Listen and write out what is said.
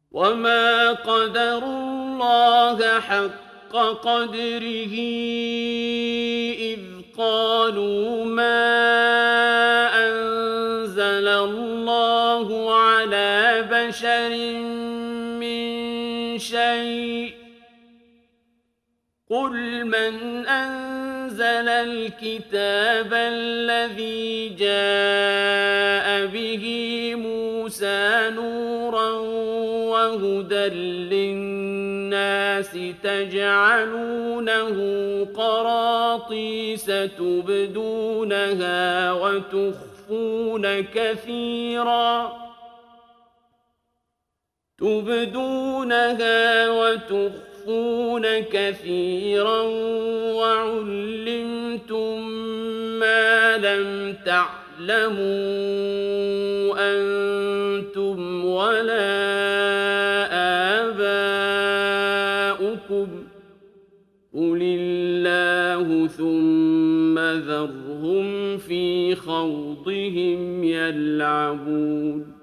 وما قدروا الله حق قدره إذ قالوا ما أنزل الله على بشر من شيء قل من أنزل الكتاب الذي جاء به موسى نورا وهدى للناس تجعلونه قراطيس تبدونها وتخفون كثيرا وعلمتم ما لم تعلموا أنتم ولا آباؤكم قل الله ثم ذرهم في خوضهم يلعبون